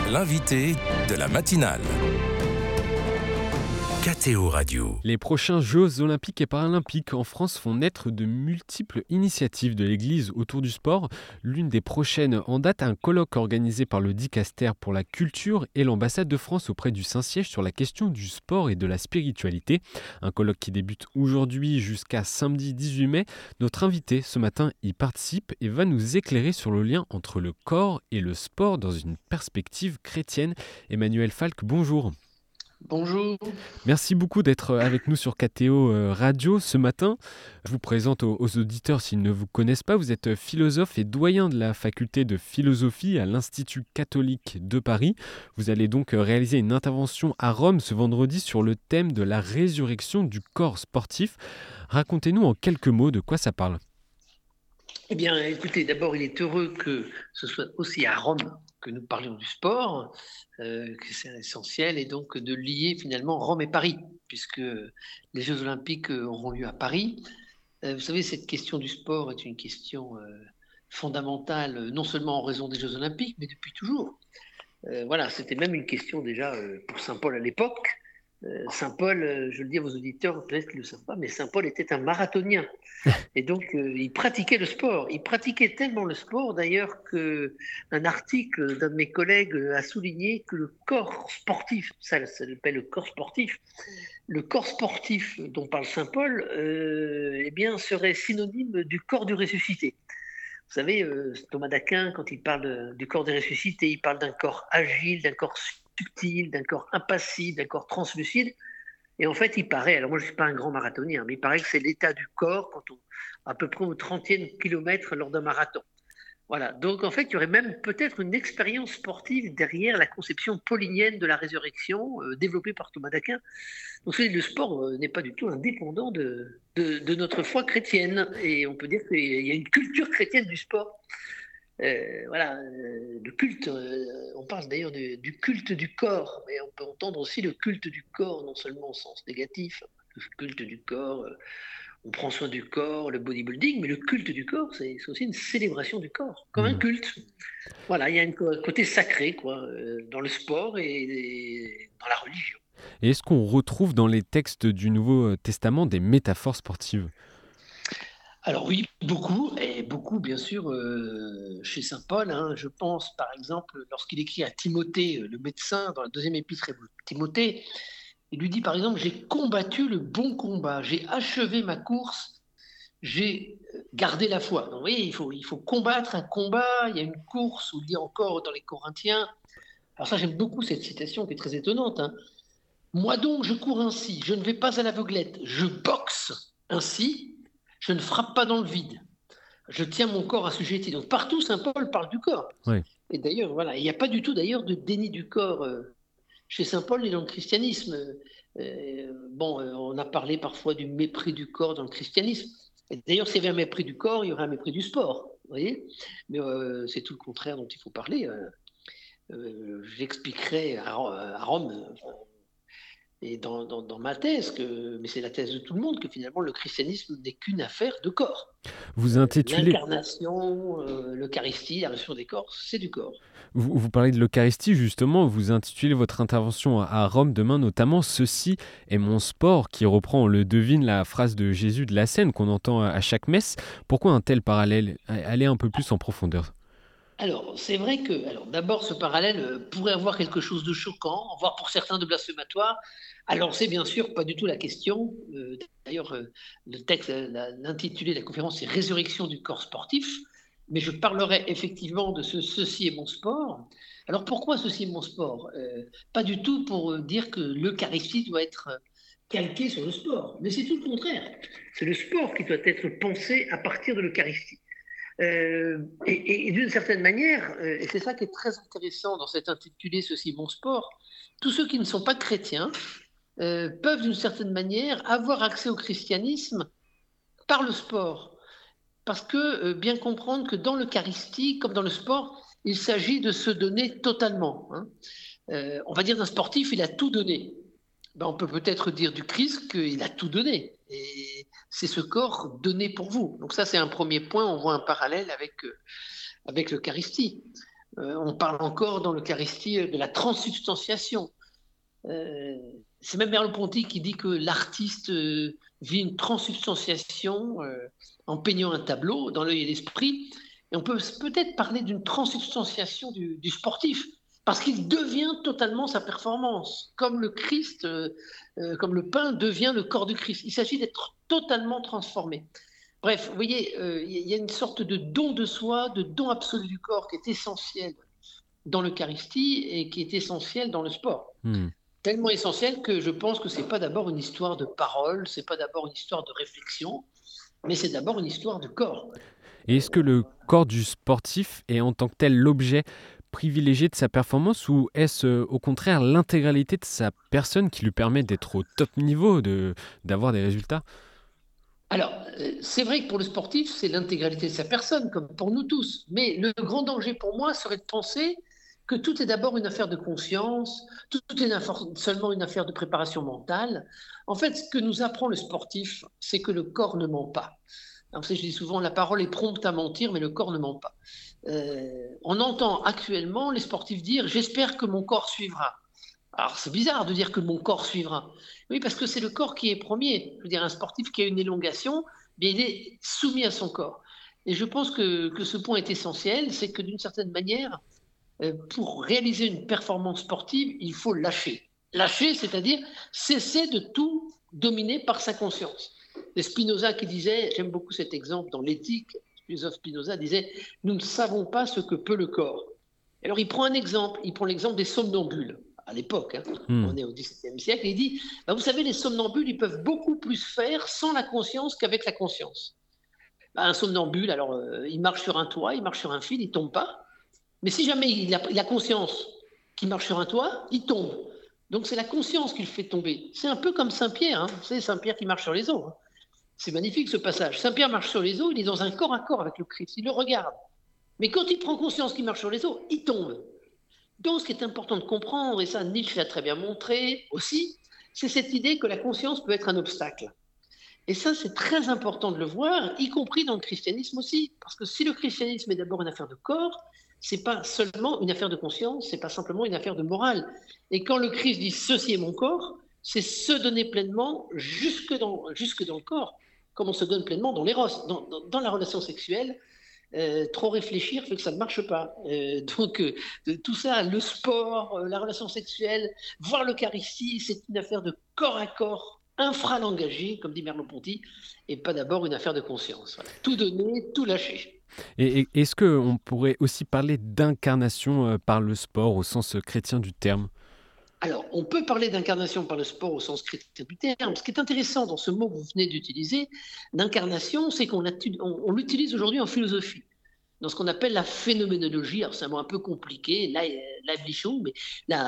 L'invité de la matinale. KTO Radio. Les prochains Jeux olympiques et paralympiques en France font naître de multiples initiatives de l'Église autour du sport. L'une des prochaines en date, un colloque organisé par le Dicaster pour la culture et l'ambassade de France auprès du Saint-Siège sur la question du sport et de la spiritualité. Un colloque qui débute aujourd'hui jusqu'à samedi 18 mai. Notre invité ce matin y participe et va nous éclairer sur le lien entre le corps et le sport dans une perspective chrétienne. Emmanuel Falk, bonjour. Bonjour. Merci beaucoup d'être avec nous sur KTO Radio ce matin. Je vous présente aux auditeurs s'ils ne vous connaissent pas. Vous êtes philosophe et doyen de la faculté de philosophie à l'Institut catholique de Paris. Vous allez donc réaliser une intervention à Rome ce vendredi sur le thème de la résurrection du corps sportif. Racontez-nous en quelques mots de quoi ça parle. Eh bien, écoutez, d'abord, il est heureux que ce soit aussi à Rome que nous parlions du sport, que c'est essentiel, et donc de lier finalement Rome et Paris, puisque les Jeux Olympiques auront lieu à Paris. Vous savez, cette question du sport est une question fondamentale, non seulement en raison des Jeux Olympiques, mais depuis toujours. Voilà, c'était même une question déjà pour Saint Paul à l'époque. Saint Paul, je le dis à vos auditeurs, peut-être qu'ils ne le savent pas, mais Saint Paul était un marathonien. Et donc, il pratiquait le sport. Il pratiquait tellement le sport, d'ailleurs, qu'un article d'un de mes collègues a souligné que le corps sportif, ça s'appelle le corps sportif dont parle Saint Paul, eh bien, serait synonyme du corps du ressuscité. Vous savez, Thomas d'Aquin, quand il parle du corps des ressuscités, il parle d'un corps agile, d'un corps subtil, d'un corps impassible, d'un corps translucide. Et en fait, il paraît, alors moi je ne suis pas un grand marathonien, mais il paraît que c'est l'état du corps à peu près au 30e kilomètre lors d'un marathon. Voilà, donc en fait, il y aurait même peut-être une expérience sportive derrière la conception paulinienne de la résurrection développée par Thomas d'Aquin. Donc le sport n'est pas du tout indépendant de notre foi chrétienne. Et on peut dire qu'il y a une culture chrétienne du sport. Le culte, on parle d'ailleurs du culte du corps, mais on peut entendre aussi le culte du corps, non seulement au sens négatif, le culte du corps, on prend soin du corps, le bodybuilding, mais le culte du corps, c'est aussi une célébration du corps, comme un culte. Voilà, il y a un côté sacré dans le sport et dans la religion. Et est-ce qu'on retrouve dans les textes du Nouveau Testament des métaphores sportives ? Alors oui, beaucoup bien sûr chez Saint Paul. Je pense par exemple lorsqu'il écrit à Timothée, le médecin, dans la deuxième épître à Timothée, il lui dit par exemple « J'ai combattu le bon combat, j'ai achevé ma course, j'ai gardé la foi ». Donc vous voyez, il faut combattre un combat, il y a une course, ou il dit encore dans les Corinthiens. Alors ça, j'aime beaucoup cette citation qui est très étonnante. Moi donc, je cours ainsi, je ne vais pas à l'aveuglette, je boxe ainsi. Je ne frappe pas dans le vide. Je tiens mon corps assujetti. Donc partout, Saint Paul parle du corps. Oui. Et d'ailleurs, voilà, il n'y a pas du tout d'ailleurs de déni du corps chez Saint Paul et dans le christianisme. On a parlé parfois du mépris du corps dans le christianisme. Et d'ailleurs, s'il y avait un mépris du corps, il y aurait un mépris du sport. Vous voyez ? Mais c'est tout le contraire dont il faut parler. J'expliquerai à Rome. Et dans ma thèse, mais c'est la thèse de tout le monde, que finalement le christianisme n'est qu'une affaire de corps. Vous intitulez... L'incarnation, l'Eucharistie, la résurrection des corps, c'est du corps. Vous parlez de l'Eucharistie, justement, vous intitulez votre intervention à Rome demain notamment « Ceci est mon sport » qui reprend, on le devine, la phrase de Jésus de la Seine qu'on entend à chaque messe. Pourquoi un tel parallèle ? Allez un peu plus en profondeur. Alors, c'est vrai que, d'abord, ce parallèle pourrait avoir quelque chose de choquant, voire pour certains de blasphématoire. Alors, c'est bien sûr pas du tout la question. D'ailleurs, le texte, l'intitulé de la conférence, c'est « Résurrection du corps sportif ». Mais je parlerai effectivement de ceci est mon sport. Alors, pourquoi ceci est mon sport ? Pas du tout pour dire que l'Eucharistie doit être calquée sur le sport, mais c'est tout le contraire. C'est le sport qui doit être pensé à partir de l'Eucharistie. Et d'une certaine manière, et c'est ça qui est très intéressant dans cet intitulé « Ceci mon sport », tous ceux qui ne sont pas chrétiens peuvent d'une certaine manière avoir accès au christianisme par le sport. Parce que bien comprendre que dans l'Eucharistie, comme dans le sport, il s'agit de se donner totalement. On va dire d'un sportif, il a tout donné. On peut peut-être dire du Christ qu'il a tout donné. Et c'est ce corps donné pour vous. Donc ça, c'est un premier point. On voit un parallèle avec l'Eucharistie. On parle encore dans l'Eucharistie de la transsubstantiation. C'est même Merleau-Ponty qui dit que l'artiste vit une transsubstantiation en peignant un tableau dans l'œil et l'esprit. Et on peut peut-être parler d'une transsubstantiation du sportif, parce qu'il devient totalement sa performance, comme le Christ, comme le pain devient le corps du Christ. Il s'agit d'être totalement transformé. Bref, vous voyez, il y a une sorte de don de soi, de don absolu du corps qui est essentiel dans l'Eucharistie et qui est essentiel dans le sport. Tellement essentiel que je pense que ce n'est pas d'abord une histoire de parole, ce n'est pas d'abord une histoire de réflexion, mais c'est d'abord une histoire de corps. Et est-ce que le corps du sportif est en tant que tel l'objet privilégié de sa performance, ou est-ce au contraire l'intégralité de sa personne qui lui permet d'être au top niveau, d'avoir des résultats ? Alors, c'est vrai que pour le sportif, c'est l'intégralité de sa personne, comme pour nous tous. Mais le grand danger pour moi serait de penser que tout est d'abord une affaire de conscience, tout est seulement une affaire de préparation mentale. En fait, ce que nous apprend le sportif, c'est que le corps ne ment pas. Alors, je dis souvent, la parole est prompte à mentir, mais le corps ne ment pas. On entend actuellement les sportifs dire « j'espère que mon corps suivra ». Alors, c'est bizarre de dire que mon corps suivra. Oui, parce que c'est le corps qui est premier. Je veux dire, un sportif qui a une élongation, bien, il est soumis à son corps. Et je pense que ce point est essentiel, c'est que d'une certaine manière, pour réaliser une performance sportive, il faut lâcher. Lâcher, c'est-à-dire cesser de tout dominer par sa conscience. C'est Spinoza qui disait, j'aime beaucoup cet exemple dans l'Éthique, le philosophe Spinoza disait « Nous ne savons pas ce que peut le corps ». Alors il prend un exemple, il prend l'exemple des somnambules. À l'époque, on est au XVIIe siècle, et il dit vous savez, les somnambules, ils peuvent beaucoup plus faire sans la conscience qu'avec la conscience. Un somnambule, alors il marche sur un toit, il marche sur un fil, il ne tombe pas. Mais si jamais il a conscience qu'il marche sur un toit, il tombe. Donc c'est la conscience qui le fait tomber. C'est un peu comme Saint-Pierre, vous savez, Saint-Pierre qui marche sur les eaux. C'est magnifique ce passage. Saint-Pierre marche sur les eaux, il est dans un corps à corps avec le Christ, il le regarde. Mais quand il prend conscience qu'il marche sur les eaux, il tombe. Donc, ce qui est important de comprendre, et ça Nietzsche l'a très bien montré aussi, c'est cette idée que la conscience peut être un obstacle. Et ça, c'est très important de le voir, y compris dans le christianisme aussi. Parce que si le christianisme est d'abord une affaire de corps, c'est pas seulement une affaire de conscience, c'est pas simplement une affaire de morale. Et quand le Christ dit « ceci est mon corps », c'est se donner pleinement jusque dans le corps, comme on se donne pleinement dans l'éros, dans la relation sexuelle. Trop réfléchir fait que ça ne marche pas. Donc tout ça, le sport, la relation sexuelle, voir l'Eucharistie, c'est une affaire de corps à corps, infralangagé, comme dit Merleau-Ponty, et pas d'abord une affaire de conscience. Voilà. Tout donner, tout lâcher. Et est-ce qu'on pourrait aussi parler d'incarnation par le sport au sens chrétien du terme ? Alors, on peut parler d'incarnation par le sport au sens chrétien du terme. Ce qui est intéressant dans ce mot que vous venez d'utiliser, d'incarnation, c'est qu'on l'utilise aujourd'hui en philosophie, dans ce qu'on appelle la phénoménologie. Alors, c'est un mot un peu compliqué, Leibnichung, mais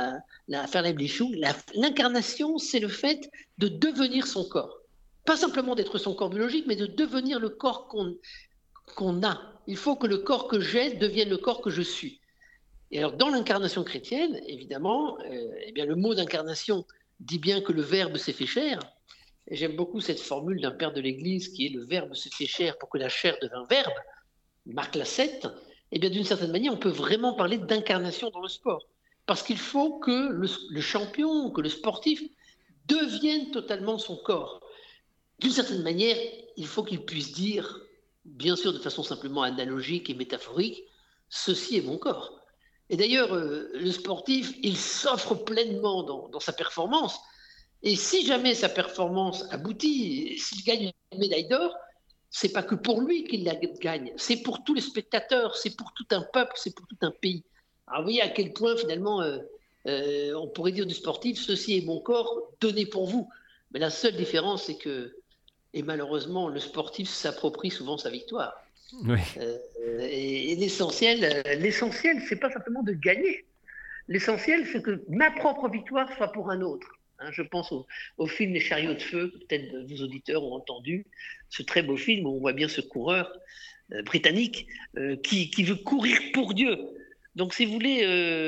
l'incarnation, c'est le fait de devenir son corps. Pas simplement d'être son corps biologique, mais de devenir le corps qu'on a. Il faut que le corps que j'ai devienne le corps que je suis. Et alors, dans l'incarnation chrétienne, évidemment, le mot d'incarnation dit bien que le Verbe s'est fait chair. Et j'aime beaucoup cette formule d'un père de l'Église qui est « le Verbe s'est fait chair pour que la chair devint Verbe », Marc Lassette. Et bien, d'une certaine manière, on peut vraiment parler d'incarnation dans le sport. Parce qu'il faut que le champion, que le sportif devienne totalement son corps. D'une certaine manière, il faut qu'il puisse dire, bien sûr de façon simplement analogique et métaphorique, « ceci est mon corps ». Et d'ailleurs, le sportif, il s'offre pleinement dans sa performance. Et si jamais sa performance aboutit, s'il gagne une médaille d'or, c'est pas que pour lui qu'il la gagne, c'est pour tous les spectateurs, c'est pour tout un peuple, c'est pour tout un pays. Alors vous voyez à quel point finalement, on pourrait dire du sportif, ceci est mon corps, donné pour vous. Mais la seule différence, c'est que, et malheureusement, le sportif s'approprie souvent sa victoire. Oui. Et l'essentiel, c'est pas simplement de gagner. L'essentiel, c'est que ma propre victoire soit pour un autre. Je pense au film Les chariots de feu, que peut-être vos auditeurs ont entendu, ce très beau film où on voit bien ce coureur britannique qui veut courir pour Dieu. Donc, si vous voulez,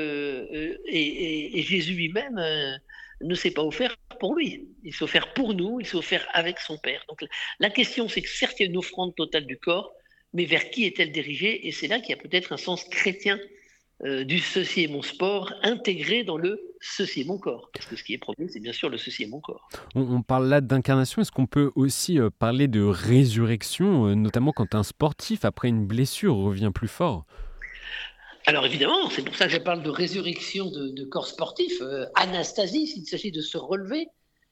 et Jésus lui-même ne s'est pas offert pour lui. Il s'est offert pour nous, il s'est offert avec son Père. Donc, la question, c'est que certes, il y a une offrande totale du corps, mais vers qui est-elle dirigée ? Et c'est là qu'il y a peut-être un sens chrétien du Ceci est mon sport intégré dans le Ceci est mon corps. Parce que ce qui est promis, c'est bien sûr le Ceci est mon corps. On parle là d'incarnation. Est-ce qu'on peut aussi parler de résurrection, notamment quand un sportif, après une blessure, revient plus fort? Alors évidemment, c'est pour ça que je parle de résurrection de corps sportif, anastasie, s'il s'agit de se relever.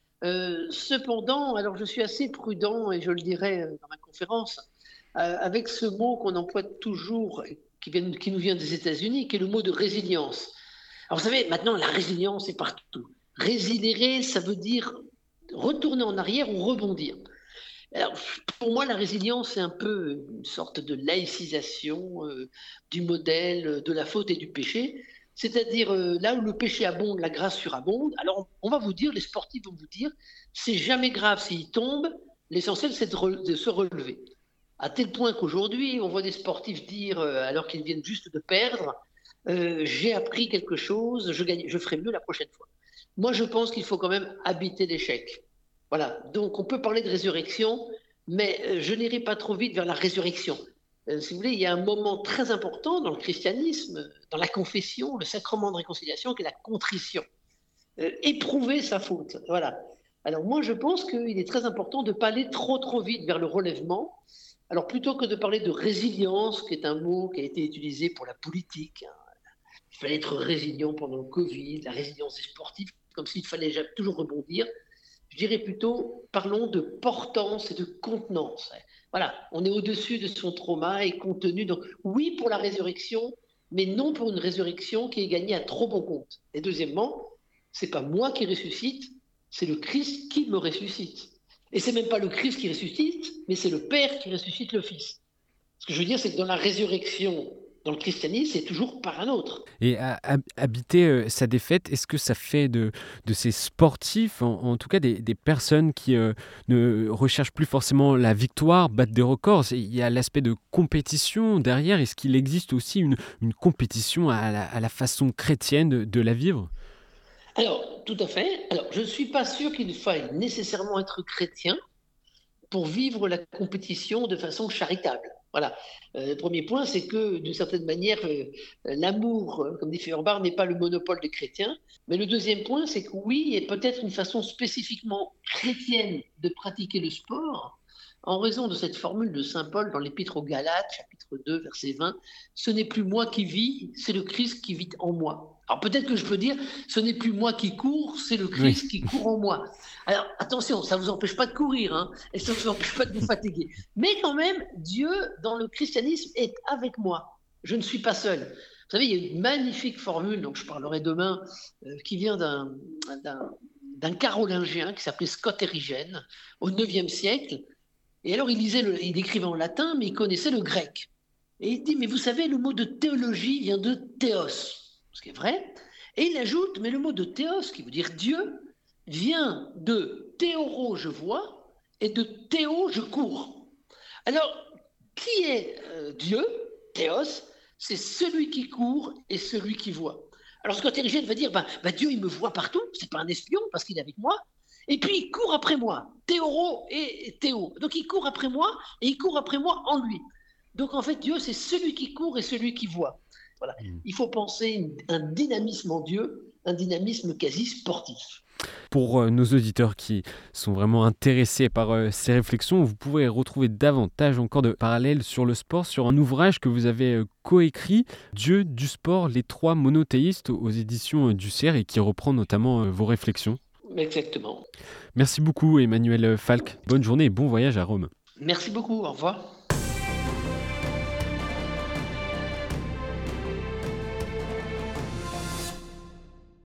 Cependant, alors je suis assez prudent, et je le dirai dans ma conférence, avec ce mot qu'on emploie toujours, qui nous vient des États-Unis, qui est le mot de résilience. Alors vous savez, maintenant la résilience est partout. Résilier, ça veut dire retourner en arrière ou rebondir. Alors, pour moi, la résilience, c'est un peu une sorte de laïcisation du modèle de la faute et du péché. C'est-à-dire, là où le péché abonde, la grâce surabonde. Alors, on va vous dire, les sportifs vont vous dire, c'est jamais grave s'ils tombent, l'essentiel, c'est de se relever. À tel point qu'aujourd'hui, on voit des sportifs dire, alors qu'ils viennent juste de perdre, j'ai appris quelque chose, je ferai mieux la prochaine fois. Moi, je pense qu'il faut quand même habiter l'échec. Voilà, donc on peut parler de résurrection, mais je n'irai pas trop vite vers la résurrection. Si vous voulez, il y a un moment très important dans le christianisme, dans la confession, le sacrement de réconciliation, qui est la contrition. Éprouver sa faute, voilà. Alors moi, je pense qu'il est très important de ne pas aller trop vite vers le relèvement. Alors plutôt que de parler de résilience, qui est un mot qui a été utilisé pour la politique, hein, il fallait être résilient pendant le Covid, la résilience des sportifs, comme s'il fallait toujours rebondir. Je dirais plutôt, parlons de portance et de contenance. Voilà, on est au-dessus de son trauma et contenu. Donc oui pour la résurrection, mais non pour une résurrection qui est gagnée à trop bon compte. Et deuxièmement, c'est pas moi qui ressuscite, c'est le Christ qui me ressuscite. Et c'est même pas le Christ qui ressuscite, mais c'est le Père qui ressuscite le Fils. Ce que je veux dire, c'est que dans la résurrection, dans le christianisme, c'est toujours par un autre. Et habiter sa défaite, est-ce que ça fait de ces sportifs, en tout cas des personnes qui ne recherchent plus forcément la victoire, battre des records? Il y a l'aspect de compétition derrière. Est-ce qu'il existe aussi une compétition à la façon chrétienne de la vivre? Alors, tout à fait. Alors, je ne suis pas sûr qu'il faille nécessairement être chrétien pour vivre la compétition de façon charitable. Voilà. Le premier point, c'est que, d'une certaine manière, l'amour, comme dit Feuerbach, n'est pas le monopole des chrétiens. Mais le deuxième point, c'est que oui, il y a peut-être une façon spécifiquement chrétienne de pratiquer le sport, en raison de cette formule de saint Paul dans l'Épître aux Galates, chapitre 2, verset 20, « Ce n'est plus moi qui vis, c'est le Christ qui vit en moi ». Alors peut-être que je peux dire, ce n'est plus moi qui cours, c'est le Christ qui court en moi. Alors attention, ça ne vous empêche pas de courir, hein, et ça ne vous empêche pas de vous fatiguer. Mais quand même, Dieu, dans le christianisme, est avec moi. Je ne suis pas seul. Vous savez, il y a une magnifique formule, dont je parlerai demain, qui vient d'un carolingien qui s'appelait Scott Erigen, au IXe siècle. Et alors, il écrivait en latin, mais il connaissait le grec. Et il dit, mais vous savez, le mot de théologie vient de théos, ce qui est vrai. Et il ajoute, mais le mot de théos, qui veut dire Dieu, vient de théoro, je vois, et de théo, je cours. Alors, qui est Dieu? Théos, c'est celui qui court et celui qui voit. Alors, Scott Erigen va dire, Dieu, il me voit partout, c'est pas un espion parce qu'il est avec moi. Et puis, il court après moi, théoro et théo. Donc, il court après moi et il court après moi en lui. Donc, en fait, Dieu, c'est celui qui court et celui qui voit. Voilà. Il faut penser un dynamisme en Dieu, un dynamisme quasi sportif. Pour nos auditeurs qui sont vraiment intéressés par ces réflexions, vous pouvez retrouver davantage encore de parallèles sur le sport sur un ouvrage que vous avez coécrit, Dieu, du sport, les trois monothéistes, aux éditions du CERF, et qui reprend notamment vos réflexions. Exactement. Merci beaucoup Emmanuel Falk. Bonne journée et bon voyage à Rome. Merci beaucoup, au revoir.